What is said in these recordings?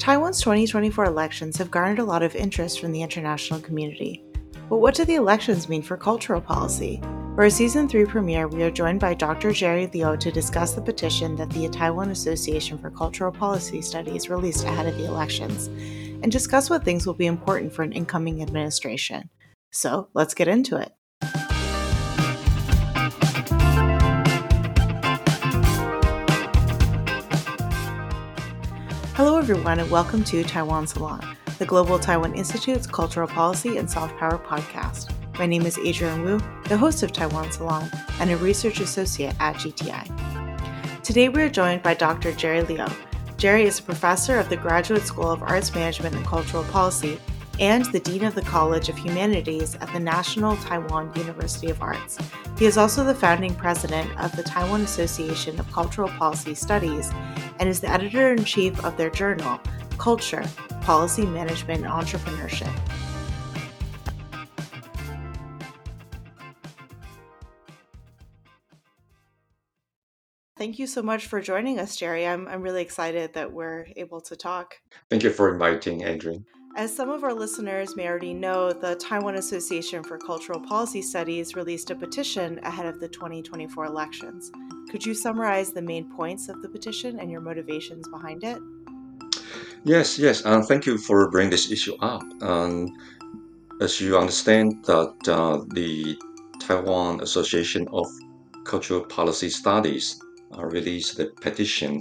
Taiwan's 2024 elections have garnered a lot of interest from the international community. But what do the elections mean for cultural policy? For our Season 3 premiere, we are joined by Dr. Jerry Liu to discuss the petition that the Taiwan Association for Cultural Policy Studies released ahead of the elections, and discuss what things will be important for an incoming administration. So, let's get into it. Hello, everyone, and welcome to Taiwan Salon, the Global Taiwan Institute's Cultural Policy and Soft Power podcast. My name is Adrienne Wu, the host of Taiwan Salon and a research associate at GTI. Today, we are joined by Dr. Jerry Liu. Jerry is a professor of the Graduate School of Arts Management and Cultural Policy and the Dean of the College of Humanities at the National Taiwan University of Arts. He is also the founding president of the Taiwan Association of Cultural Policy Studies and is the editor-in-chief of their journal, Culture, Policy Management and Entrepreneurship. Thank you so much for joining us, Jerry. I'm really excited that we're able to talk. Thank you for inviting, Adrienne. As some of our listeners may already know, the Taiwan Association for Cultural Policy Studies released a petition ahead of the 2024 elections. Could you summarize the main points of the petition and your motivations behind it? Yes. Thank you for bringing this issue up. As you understand, that the Taiwan Association of Cultural Policy Studies released the petition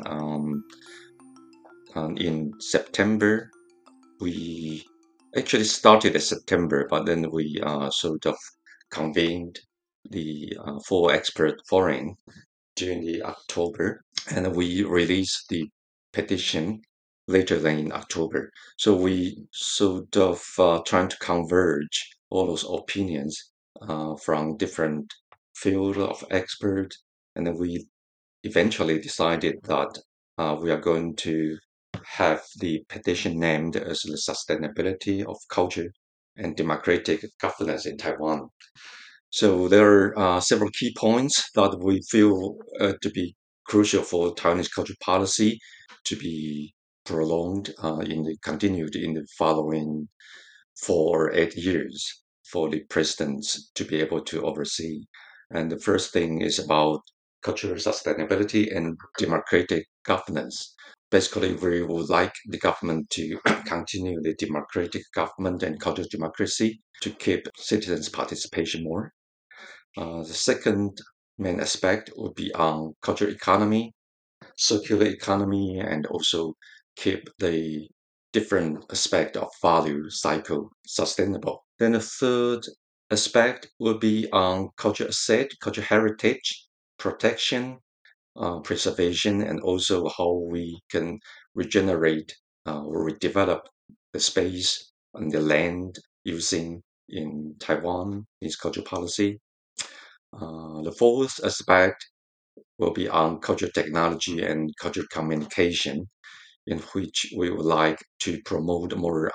in September. We actually started in September, but then we sort of convened the full expert forum during the October, and we released the petition later than in October. So we sort of trying to converge all those opinions from different field of experts, and then we eventually decided that we are going to have the petition named as the sustainability of culture and democratic governance in Taiwan. So there are several key points that we feel to be crucial for Taiwanese culture policy to be prolonged continued in the following 4 or 8 years for the presidents to be able to oversee. And the first thing is about cultural sustainability and democratic governance. Basically, we would like the government to continue the democratic government and cultural democracy to keep citizens' participation more. The second main aspect would be on cultural economy, circular economy, and also keep the different aspect of value cycle sustainable. Then the third aspect would be on cultural asset, cultural heritage, protection, preservation, and also how we can regenerate or redevelop the space and the land using in Taiwan, its cultural policy. The fourth aspect will be on cultural technology and cultural communication, in which we would like to promote more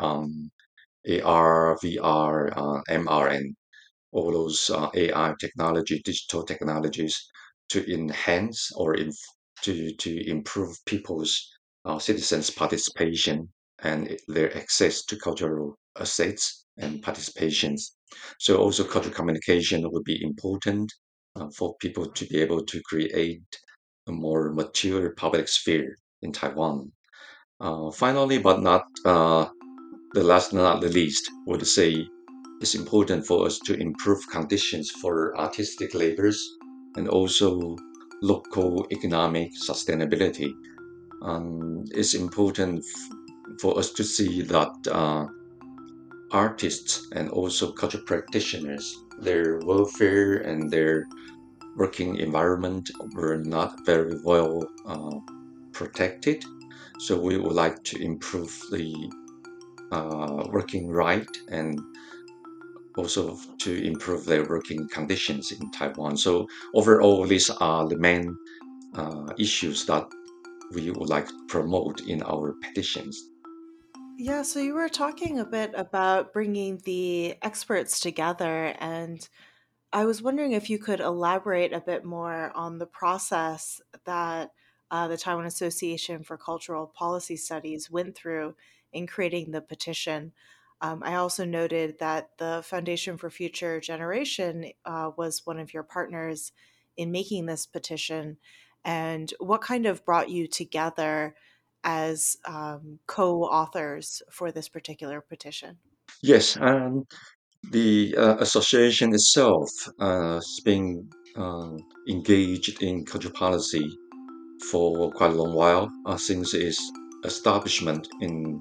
AR, VR, MR, and all those AI technology, digital technologies to enhance or to improve people's citizens' participation and their access to cultural assets and participations. So also cultural communication would be important for people to be able to create a more mature public sphere in Taiwan. Finally, but not the last, not the least, would say it's important for us to improve conditions for artistic labors and also local economic sustainability. It's important for us to see that artists and also cultural practitioners, their welfare and their working environment were not very well protected. So we would like to improve the working right and also to improve their working conditions in Taiwan. So overall, these are the main issues that we would like to promote in our petitions. Yeah, so you were talking a bit about bringing the experts together, and I was wondering if you could elaborate a bit more on the process that the Taiwan Association for Cultural Policy Studies went through in creating the petition. I also noted that the Foundation for Future Generation was one of your partners in making this petition. And what kind of brought you together as co authors for this particular petition? Yes, the association itself has been engaged in culture policy for quite a long while, since its establishment in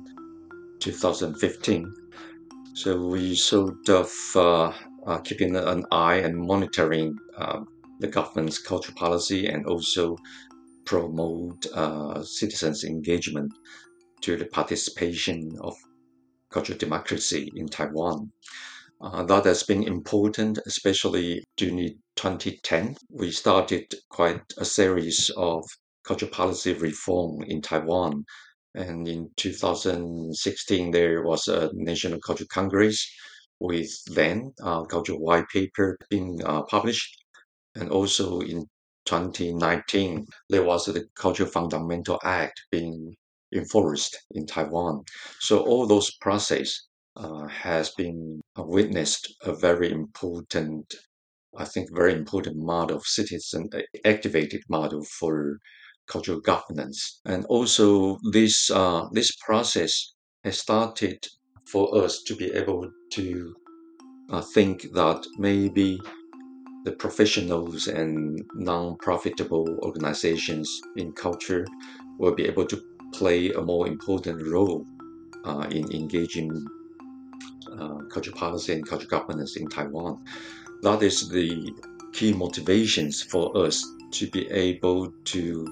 2015. So we sort of keeping an eye and monitoring the government's culture policy and also promote citizens' engagement to the participation of cultural democracy in Taiwan. That has been important, especially during 2010. We started quite a series of cultural policy reform in Taiwan. And in 2016, there was a National Cultural Congress with then cultural white paper being published. And also in 2019, there was the Cultural Fundamental Act being enforced in Taiwan. So all those process has been witnessed a very important, I think, very important model of citizen activated model for cultural governance. And also this process has started for us to be able to think that maybe the professionals and non-profitable organizations in culture will be able to play a more important role in engaging culture policy and culture governance in Taiwan. That is the key motivations for us to be able to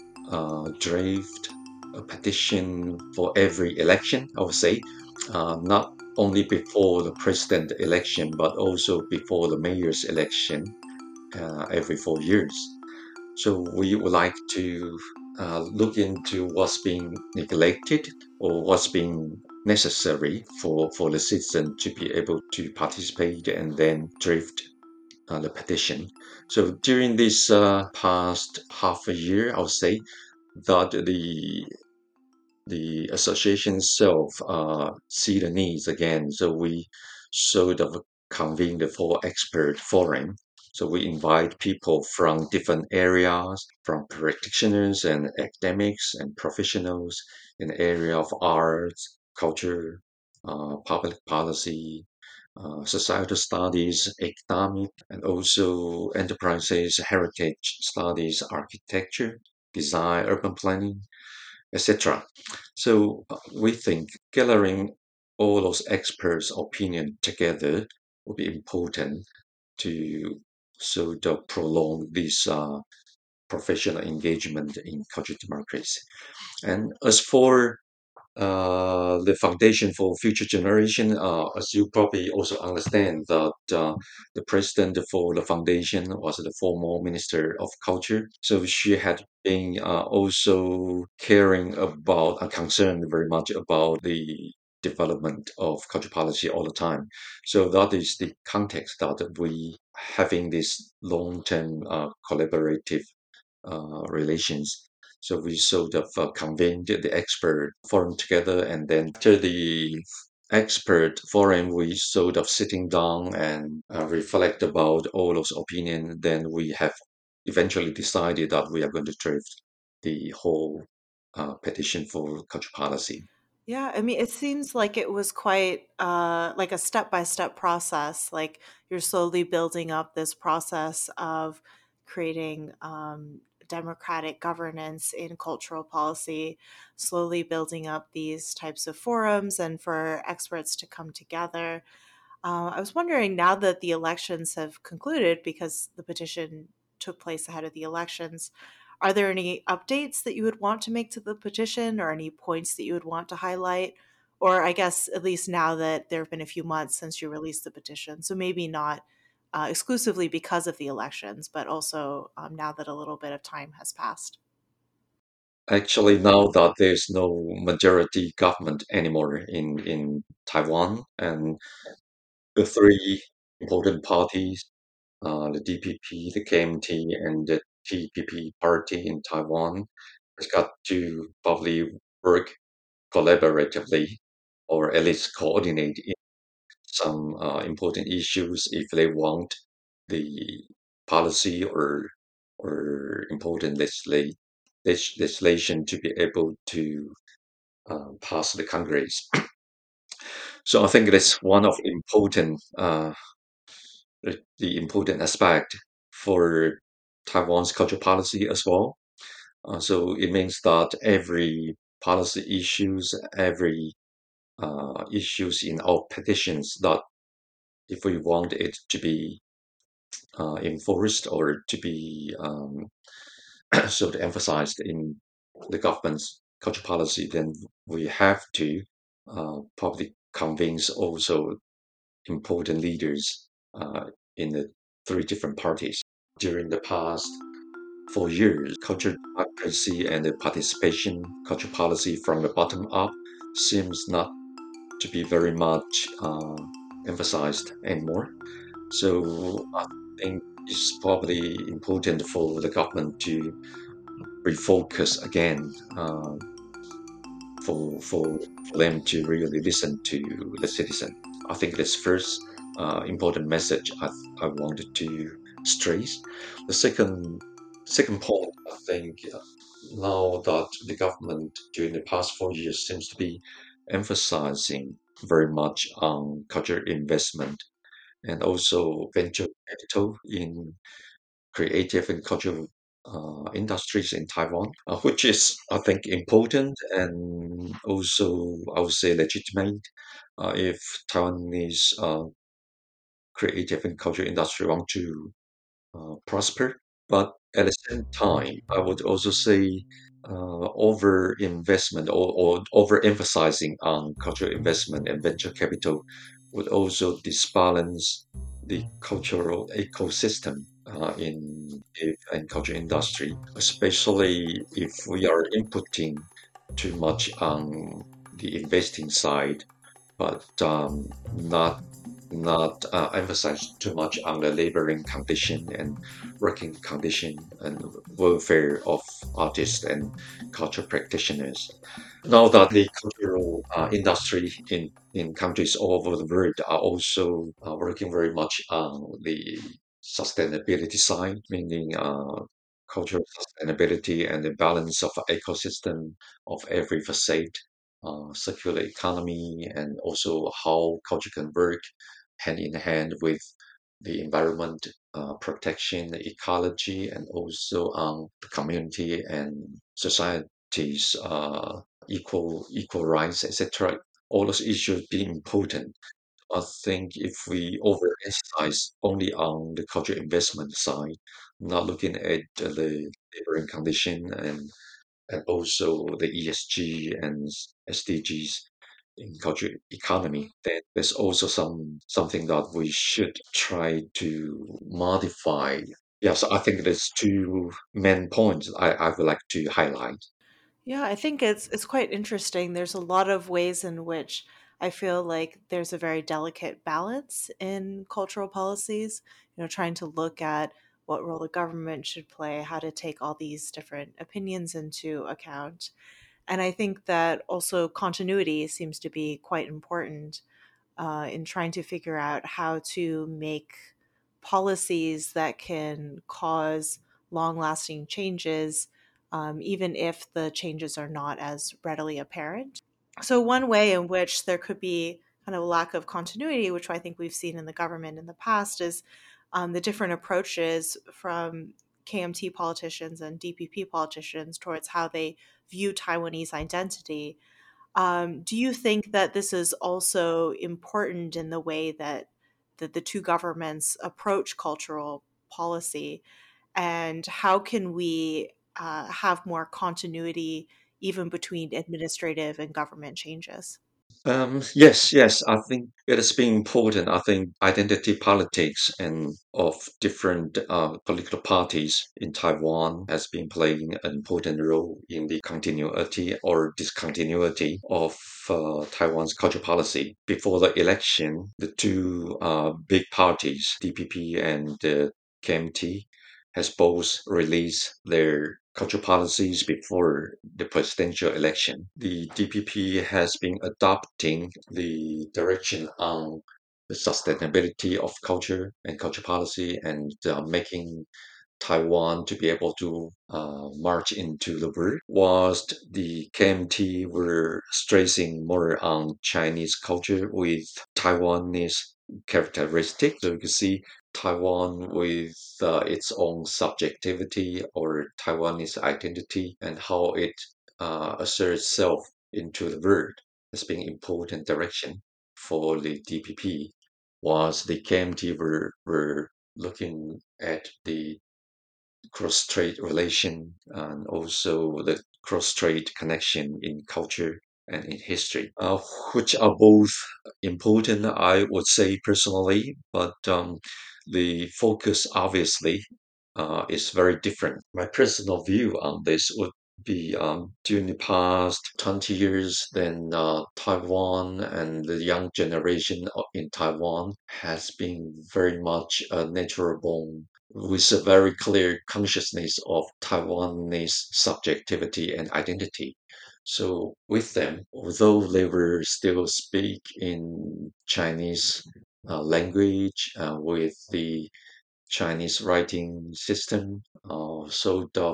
draft a petition for every election, I would say, not only before the president election, but also before the mayor's election every 4 years. So we would like to look into what's being neglected or what's being necessary for the citizen to be able to participate and then draft the petition. So during this past half a year, I would say that the association itself see the needs again. So we sort of convene the four expert forum. So we invite people from different areas, from practitioners and academics and professionals in the area of arts, culture, public policy, societal studies, economic, and also enterprises, heritage studies, architecture, design, urban planning, etc. So we think gathering all those experts' opinion together will be important to sort of prolong this professional engagement in cultural democracy. And as for the foundation for future generation, as you probably also understand that the president for the foundation was the former minister of culture. So she had been also caring about and concerned very much about the development of culture policy all the time. So that is the context that we having this long-term collaborative relations. So we sort of convened the expert forum together, and then after the expert forum, we sort of sitting down and reflect about all those opinions. Then we have eventually decided that we are going to draft the whole petition for culture policy. Yeah, I mean, it seems like it was quite like a step-by-step process. Like you're slowly building up this process of creating democratic governance in cultural policy, slowly building up these types of forums and for experts to come together. I was wondering now that the elections have concluded, because the petition took place ahead of the elections, are there any updates that you would want to make to the petition or any points that you would want to highlight? Or I guess at least now that there have been a few months since you released the petition, so maybe not exclusively because of the elections, but also now that a little bit of time has passed. Actually, now that there's no majority government anymore in Taiwan, and the three important parties, the DPP, the KMT, and the TPP party in Taiwan has got to probably work collaboratively or at least coordinate in some important issues if they want the policy or important legislation to be able to pass the Congress. So I think that's one of the important aspect for Taiwan's cultural policy as well. So it means that every policy issues, every issues in our petitions, that if we want it to be enforced or to be sort of emphasized in the government's culture policy, then we have to probably convince also important leaders in the three different parties. During the past 4 years, culture democracy and the participation culture policy from the bottom up seems not to be very much emphasized anymore. So I think it's probably important for the government to refocus again for them to really listen to the citizen. I think that's first important message I wanted to stress. The second point, I think now that the government during the past 4 years seems to be emphasizing very much on cultural investment and also venture capital in creative and cultural industries in Taiwan, which is, I think, important and also, I would say, legitimate if Taiwanese creative and cultural industry want to prosper. But at the same time, I would also say over investment or overemphasizing on cultural investment and venture capital would also disbalance the cultural ecosystem in the and culture industry, especially if we are inputting too much on the investing side but not emphasize too much on the laboring condition and working condition and welfare of artists and culture practitioners. Now that the cultural industry in countries all over the world are also working very much on the sustainability side, meaning cultural sustainability and the balance of ecosystem of every facet, circular economy, and also how culture can work hand in hand with the environment protection, the ecology, and also the community and society's equal rights, etc. All those issues being important. I think if we overemphasize only on the cultural investment side, not looking at the laboring condition and also the ESG and SDGs in culture economy, then there's also something that we should try to modify. Yeah, so I think there's two main points I would like to highlight. Yeah, I think it's quite interesting. There's a lot of ways in which I feel like there's a very delicate balance in cultural policies, trying to look at what role the government should play, how to take all these different opinions into account. And I think that also continuity seems to be quite important in trying to figure out how to make policies that can cause long lasting changes, even if the changes are not as readily apparent. So, one way in which there could be kind of a lack of continuity, which I think we've seen in the government in the past, is the different approaches from KMT politicians and DPP politicians towards how they view Taiwanese identity. Do you think that this is also important in the way that the two governments approach cultural policy? And how can we have more continuity even between administrative and government changes? Yes, I think it has been important. I think identity politics and of different political parties in Taiwan has been playing an important role in the continuity or discontinuity of Taiwan's culture policy. Before the election, the two big parties, DPP and KMT, has both released their cultural policies before the presidential election. The DPP has been adopting the direction on the sustainability of culture and culture policy and making Taiwan to be able to march into the world, whilst the KMT were stressing more on Chinese culture with Taiwanese characteristics. So you can see Taiwan with its own subjectivity or Taiwanese identity and how it asserts itself into the world as being important direction for the DPP, whilst the KMT were looking at the cross-strait relation and also the cross-strait connection in culture and in history, which are both important, I would say personally, but the focus obviously is very different. My personal view on this would be during the past 20 years, then Taiwan and the young generation in Taiwan has been very much a natural born with a very clear consciousness of Taiwanese subjectivity and identity. So with them, although they were still speak in Chinese language with the Chinese writing system, sort of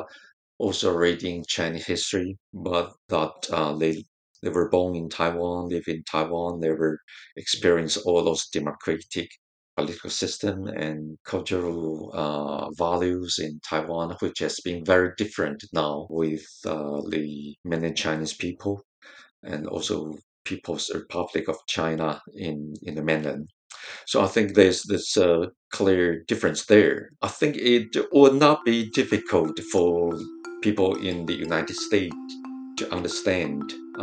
also reading Chinese history, but that they were born in Taiwan, live in Taiwan, they were experience all those democratic political system and cultural values in Taiwan, which has been very different now with the many Chinese people and also People's Republic of China in the mainland. So I think there's a clear difference there. I think it would not be difficult for people in the United States to understand.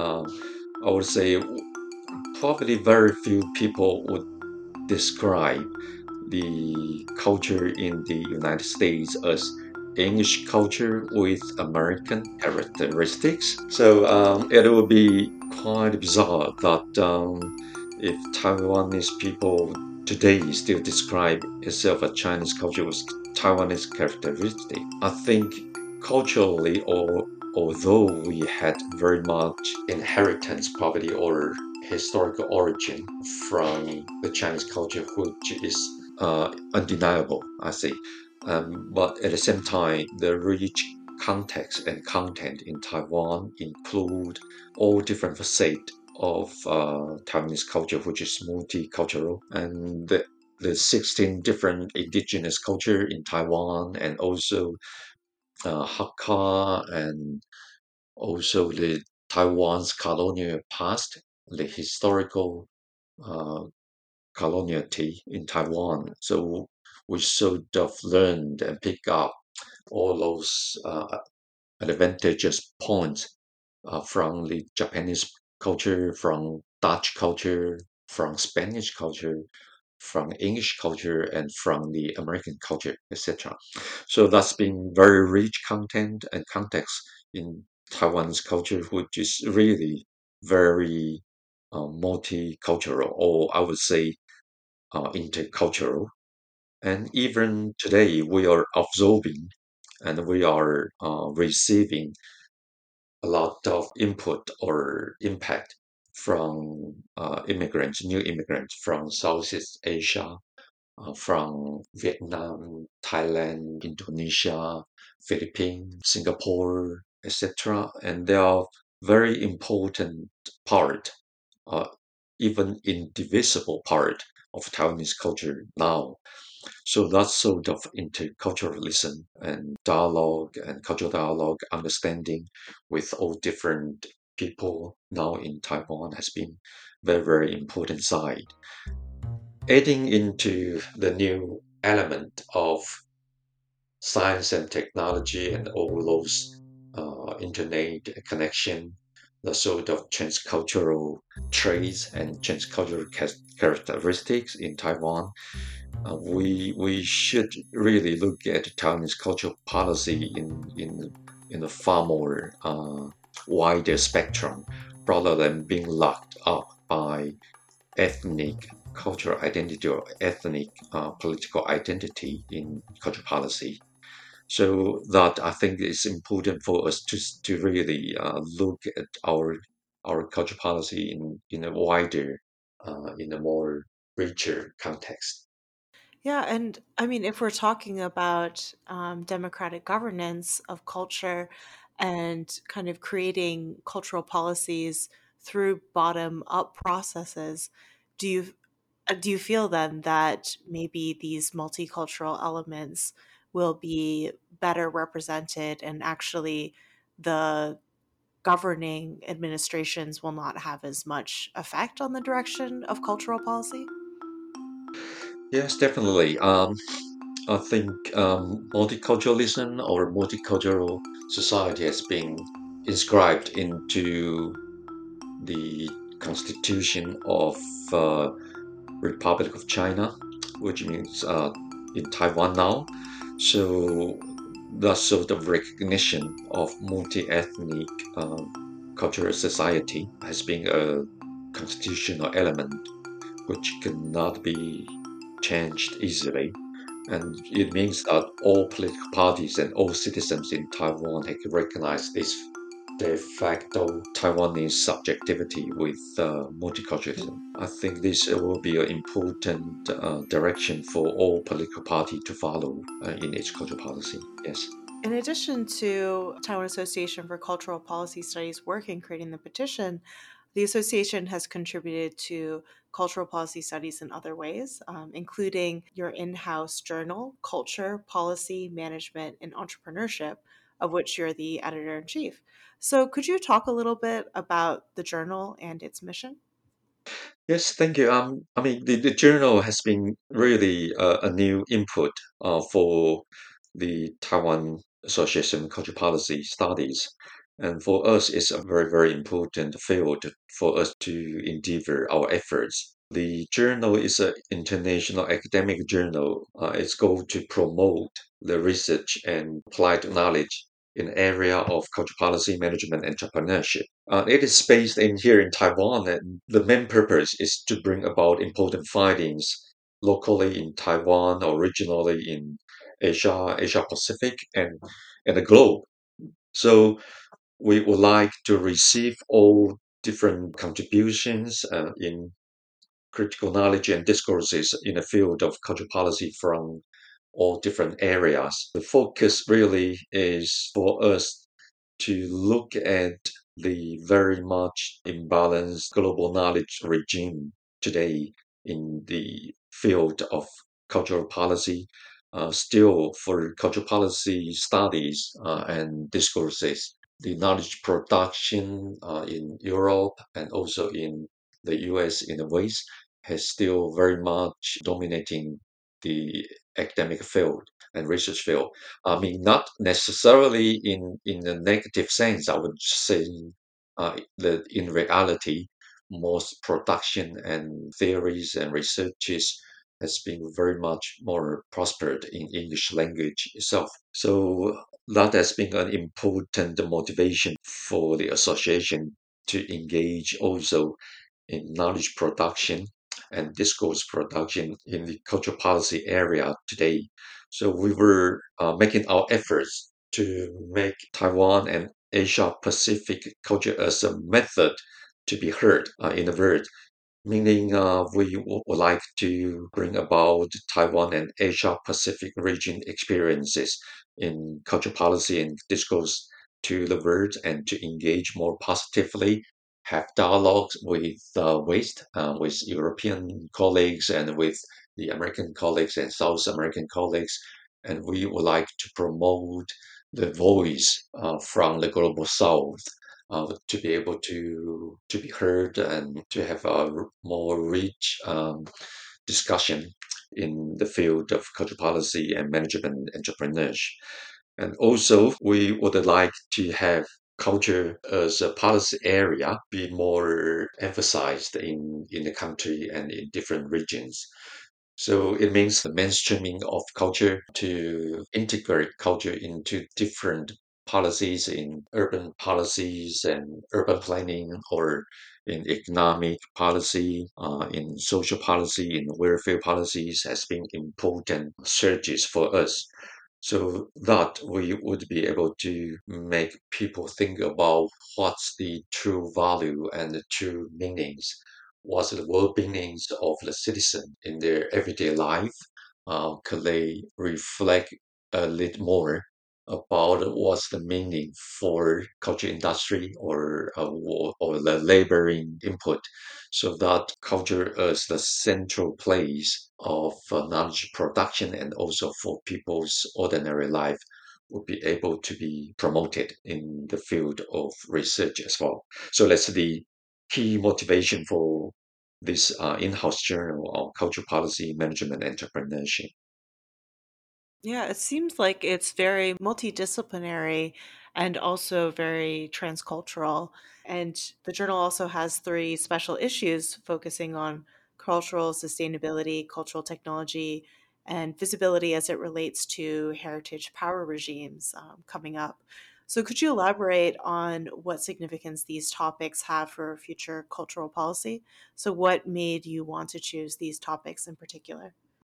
I would say probably very few people would describe the culture in the United States as English culture with American characteristics. So it would be quite bizarre that if Taiwanese people today still describe itself as Chinese culture with Taiwanese characteristic. I think culturally, or although we had very much inheritance property or historical origin from the Chinese culture, which is undeniable, I say. But at the same time, the rich context and content in Taiwan include all different facets of Taiwanese culture, which is multicultural, and the 16 different indigenous culture in Taiwan, and also Hakka, and also the Taiwan's colonial past, the historical uh, coloniality in Taiwan. So we sort of learned and pick up all those advantageous points from the Japanese culture, from Dutch culture, from Spanish culture, from English culture, and from the American culture, etc. So that's been very rich content and context in Taiwan's culture, which is really very multicultural, or I would say intercultural. And even today, we are absorbing and we are receiving a lot of input or impact from immigrants, new immigrants from Southeast Asia, from Vietnam, Thailand, Indonesia, Philippines, Singapore, etc. And they are very important part, uh, even indivisible part of Taiwanese culture now. So that's sort of interculturalism and dialogue and cultural dialogue, understanding with all different people now in Taiwan has been very, very important side. Adding into the new element of science and technology and all those internet connection, the sort of transcultural traits and transcultural characteristics in Taiwan, we should really look at Taiwanese cultural policy in a far more wider spectrum rather than being locked up by ethnic cultural identity or ethnic political identity in cultural policy. So that I think it's important for us to really look at our culture policy in a wider, in a more richer context. Yeah, and I mean, if we're talking about democratic governance of culture and kind of creating cultural policies through bottom up processes, do you do you feel then that maybe these multicultural elements will be better represented and actually the governing administrations will not have as much effect on the direction of cultural policy? Yes, definitely. I think multiculturalism or multicultural society has been inscribed into the constitution of uh, Republic of China, which means in Taiwan now. So that sort of recognition of multi-ethnic cultural society has been a constitutional element which cannot be changed easily. And it means that all political parties and all citizens in Taiwan have recognized this de facto Taiwanese subjectivity with multiculturalism. I think this will be an important direction for all political party to follow in its cultural policy. Yes. In addition to Taiwan Association for Cultural Policy Studies work in creating the petition, the association has contributed to cultural policy studies in other ways, including your in house journal, Culture, Policy, Management, and Entrepreneurship, of which you're the editor in chief. So, could you talk a little bit about the journal and its mission? Yes, thank you. I mean, the journal has been really a new input for the Taiwan Association Culture Policy Studies. And for us, it's a very, very important field for us to endeavor our efforts. The journal is an international academic journal. Its goal to promote the research and applied knowledge in area of culture policy management and entrepreneurship. It is based in here in Taiwan, and the main purpose is to bring about important findings locally in Taiwan or regionally in Asia Pacific, and the globe. So we would like to receive all different contributions in critical knowledge and discourses in the field of cultural policy from all different areas. The focus really is for us to look at the very much imbalanced global knowledge regime today in the field of cultural policy. Still, for cultural policy studies and discourses, the knowledge production in Europe and also in the US in the West has still very much dominating the academic field and research field. I mean, not necessarily in a negative sense. I would say that in reality, most production and theories and researches has been very much more prospered in English language itself. So that has been an important motivation for the association to engage also in knowledge production and discourse production in the cultural policy area today. So we were making our efforts to make Taiwan and Asia Pacific culture as a method to be heard in the world, meaning we would like to bring about Taiwan and Asia Pacific region experiences in culture policy and discourse to the world and to engage more positively, have dialogues with West, with European colleagues and with the American colleagues and South American colleagues. And we would like to promote the voice from the global South to be able to be heard and to have a more rich discussion in the field of cultural policy and management entrepreneurship. And also, we would like to have culture as a policy area be more emphasized in the country and in different regions. So it means the mainstreaming of culture to integrate culture into different policies in urban policies and urban planning, or in economic policy, in social policy, in welfare policies has been important strategies for us, so that we would be able to make people think about what's the true value and the true meanings, what's the well-beings of the citizen in their everyday life. Could they reflect a little more about what's the meaning for culture industry, or the laboring input, so that culture is the central place of knowledge production and also for people's ordinary life would be able to be promoted in the field of research as well. So that's the key motivation for this in-house journal on culture policy management entrepreneurship. Yeah, it seems like it's very multidisciplinary and also very transcultural. And the journal also has three special issues focusing on cultural sustainability, cultural technology, and visibility as it relates to heritage power regimes coming up. So, could you elaborate on what significance these topics have for future cultural policy? So, what made you want to choose these topics in particular?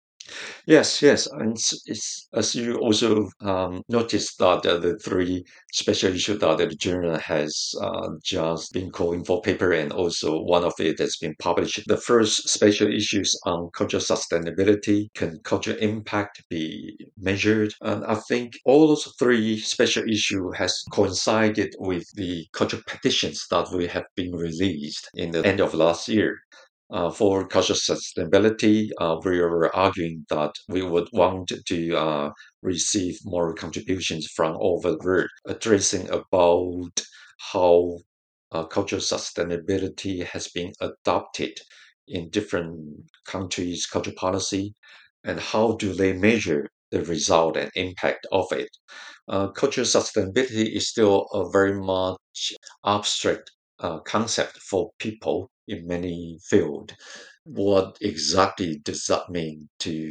Yes, yes, and as you also noticed that the three special issues that the journal has just been calling for paper, and also one of it has been published. The first special issues on cultural sustainability, can cultural impact be measured? And I think all those three special issue has coincided with the cultural petitions that we have been released in the end of last year. For cultural sustainability, we were arguing that we would want to receive more contributions from all over the world, addressing about how cultural sustainability has been adopted in different countries' cultural policy, and how do they measure the result and impact of it. Cultural sustainability is still a very much abstract concept for people in many fields. What exactly does that mean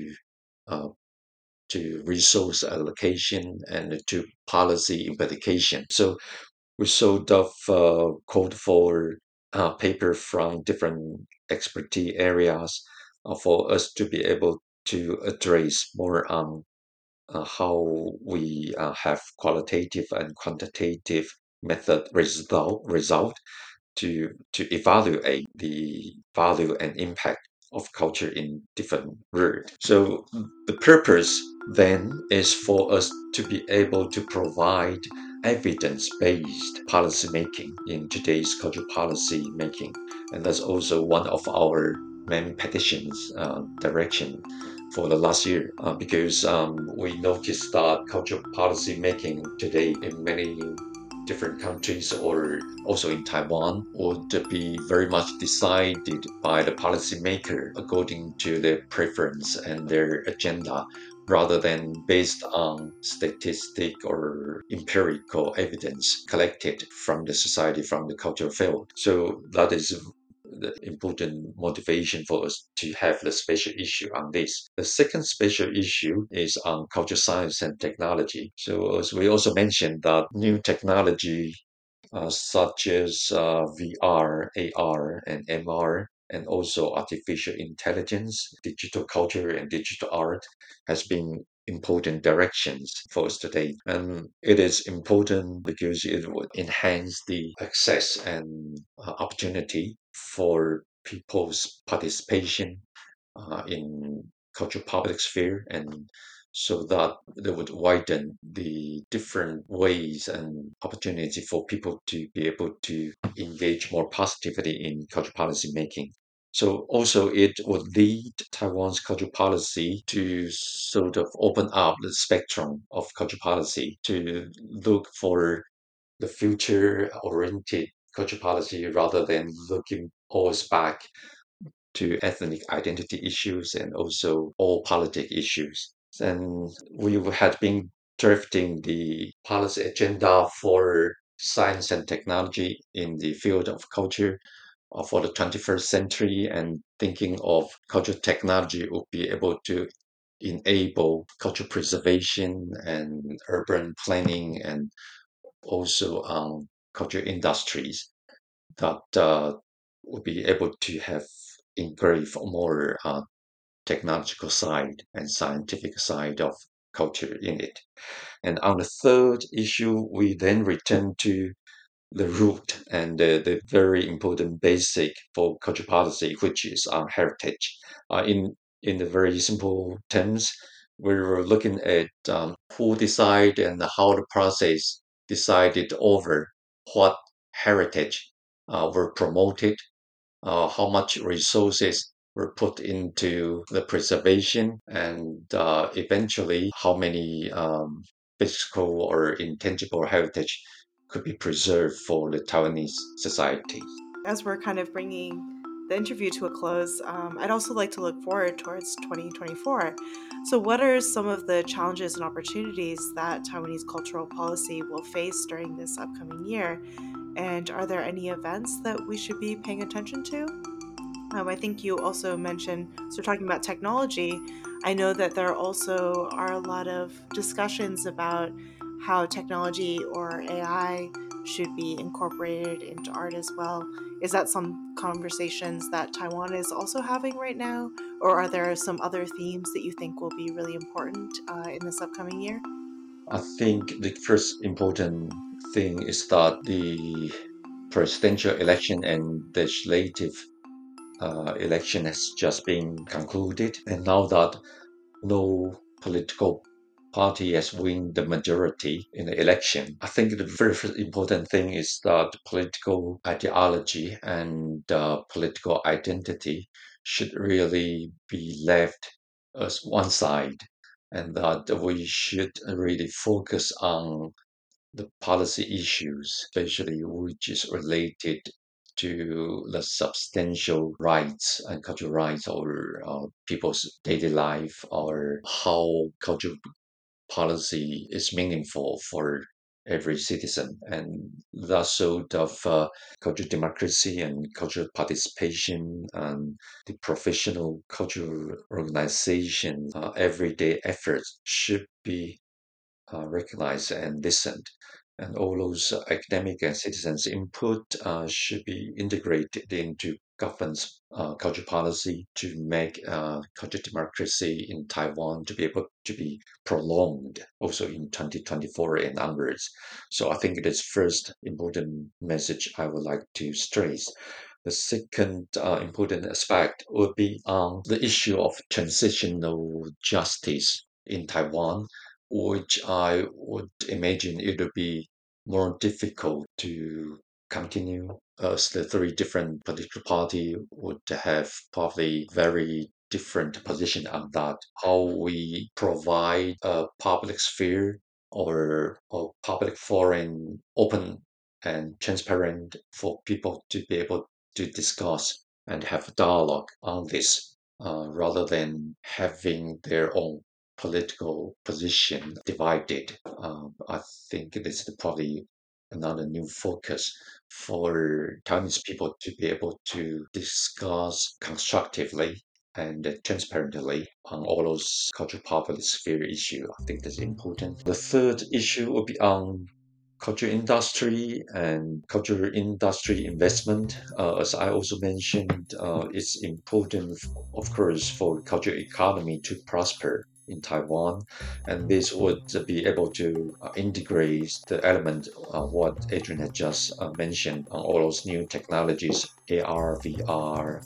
uh, to resource allocation and to policy implication? So we sort of called for paper from different expertise areas for us to be able to address more on how we have qualitative and quantitative method result to evaluate the value and impact of culture in different world. So the purpose then is for us to be able to provide evidence-based policy making in today's cultural policy making, and that's also one of our main petitions direction for the last year, because we noticed that cultural policy making today in many different countries, or also in Taiwan, would be very much decided by the policymaker according to their preference and their agenda, rather than based on statistic or empirical evidence collected from the society, from the cultural field. So that is the important motivation for us to have the special issue on this. The second special issue is on culture science and technology. So as we also mentioned that new technology such as VR, AR, and MR, and also artificial intelligence, digital culture, and digital art has been important directions for us today. And it is important because it would enhance the access and opportunity for people's participation in cultural public sphere, and so that they would widen the different ways and opportunity for people to be able to engage more positively in cultural policy making. So also it would lead Taiwan's cultural policy to sort of open up the spectrum of cultural policy to look for the future oriented cultural policy, rather than looking always back to ethnic identity issues and also all politic issues. And we had been drafting the policy agenda for science and technology in the field of culture for the 21st century, and thinking of cultural technology would be able to enable cultural preservation and urban planning and also on culture industries that will be able to have engrave more technological side and scientific side of culture in it. And on the third issue, we then return to the root and the very important basic for culture policy, which is heritage. In the very simple terms, we were looking at who decide and how the process decided over what heritage were promoted, how much resources were put into the preservation, and eventually how many physical or intangible heritage could be preserved for the Taiwanese society. As we're kind of bringing the interview to a close, I'd also like to look forward towards 2024. So, what are some of the challenges and opportunities that Taiwanese cultural policy will face during this upcoming year? And are there any events that we should be paying attention to? I think you also mentioned, so talking about technology, I know that there also are a lot of discussions about how technology or AI should be incorporated into art as well. Is that some conversations that Taiwan is also having right now? Or are there some other themes that you think will be really important in this upcoming year? I think the first important thing is that the presidential election and legislative election has just been concluded, and now that no political party has won the majority in the election. I think the very first important thing is that political ideology and political identity should really be left as one side, and that we should really focus on the policy issues, especially which is related to the substantial rights and cultural rights or people's daily life or how cultural policy is meaningful for every citizen. And that sort of cultural democracy and cultural participation and the professional cultural organization everyday efforts should be recognized and listened. And all those academic and citizens' input should be integrated into government's culture policy to make culture democracy in Taiwan to be able to be prolonged also in 2024 and onwards. So I think it is first important message I would like to stress. The second important aspect would be on the issue of transitional justice in Taiwan, which I would imagine it would be more difficult to continue as the three different political party would have probably very different position on that. How we provide a public sphere or a public forum open and transparent for people to be able to discuss and have dialogue on this rather than having their own political position divided. I think this is probably another new focus for Taiwanese people to be able to discuss constructively and transparently on all those cultural public sphere issue. I think that's important. The third issue will be on culture industry and culture industry investment. As I also mentioned, it's important, of course, for culture economy to prosper in Taiwan, and this would be able to integrate the element of what Adrian had just mentioned on all those new technologies, AR, VR,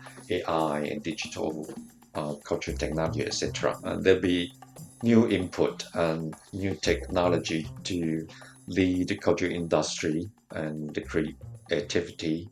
AI, and digital culture technology, etc. And there'll be new input and new technology to lead the culture industry and the creativity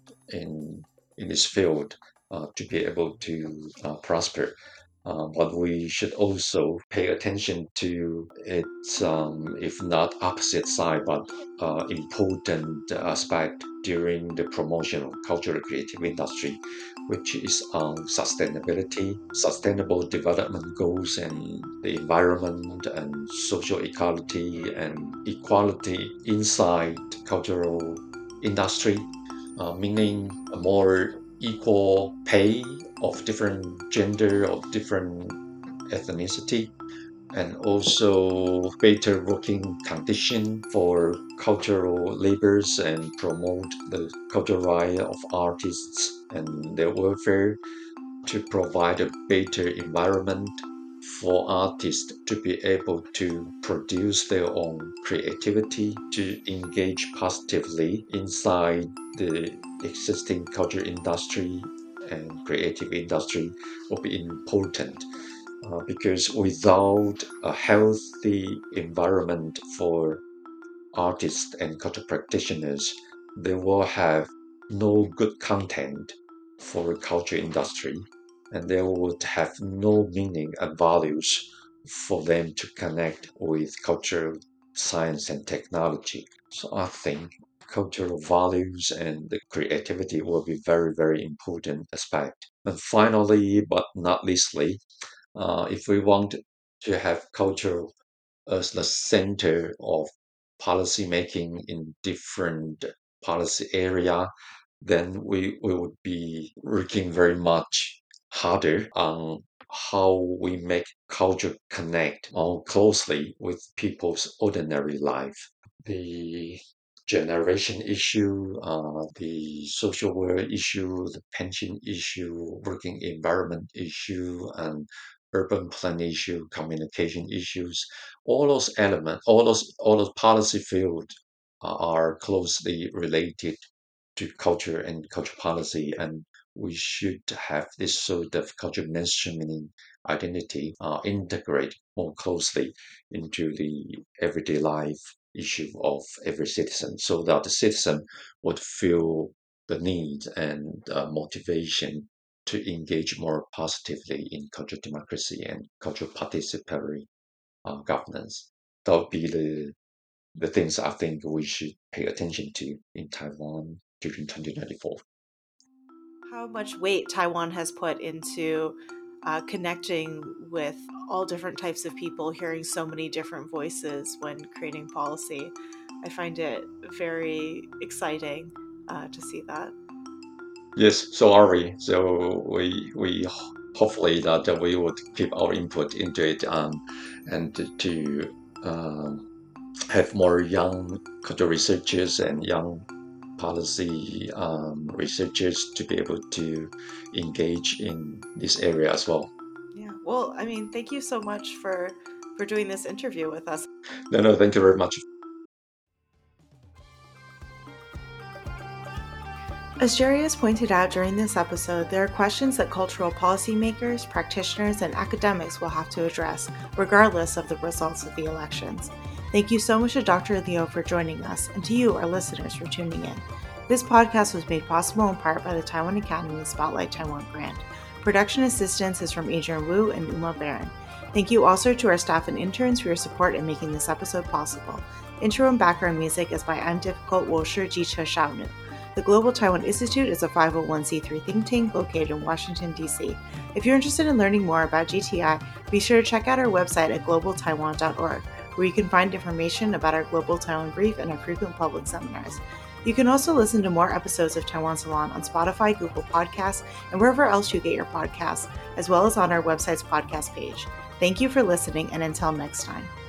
in this field to be able to prosper. But we should also pay attention to its, if not opposite side, but important aspect during the promotion of cultural creative industry, which is on sustainability, sustainable development goals, and the environment and social equality and equality inside cultural industry, meaning a more equal pay of different gender, of different ethnicity, and also better working condition for cultural labors and promote the cultural right of artists and their welfare, to provide a better environment for artists to be able to produce their own creativity, to engage positively inside the existing culture industry and creative industry will be important, because without a healthy environment for artists and culture practitioners, they will have no good content for culture industry, and they would have no meaning and values for them to connect with cultural science and technology. So I think cultural values and the creativity will be very, very important aspect. And finally, but not leastly, if we want to have culture as the center of policy making in different policy area, then we would be working very much harder on how we make culture connect more closely with people's ordinary life. The generation issue, the social welfare issue, the pension issue, working environment issue, and urban plan issue, communication issues, all those elements, all those policy fields are closely related to culture and culture policy, and we should have this sort of culture mainstreaming identity integrate more closely into the everyday life issue of every citizen, so that the citizen would feel the need and motivation to engage more positively in cultural democracy and cultural participatory governance. That would be the things I think we should pay attention to in Taiwan during 2024. How much weight Taiwan has put into connecting with all different types of people, hearing so many different voices when creating policy. I find it very exciting to see that. Yes, so are we. So we hopefully that we would keep our input into it, and to um, have more young cultural researchers and young policy researchers to be able to engage in this area as well. Yeah. Well, I mean, thank you so much for doing this interview with us. No, no, thank you very much. As Jerry has pointed out during this episode, there are questions that cultural policymakers, practitioners, and academics will have to address, regardless of the results of the elections. Thank you so much to Dr. Liu for joining us, and to you, our listeners, for tuning in. This podcast was made possible in part by the Taiwan Academy Spotlight Taiwan grant. Production assistance is from Adrian Wu and Uma Barron. Thank you also to our staff and interns for your support in making this episode possible. Intro and background music is by I'm Difficult Wolsher Jiche Shaonu. The Global Taiwan Institute is a 501c3 think tank located in Washington, D.C. If you're interested in learning more about GTI, be sure to check out our website at globaltaiwan.org, where you can find information about our Global Taiwan Brief and our frequent public seminars. You can also listen to more episodes of Taiwan Salon on Spotify, Google Podcasts, and wherever else you get your podcasts, as well as on our website's podcast page. Thank you for listening, and until next time.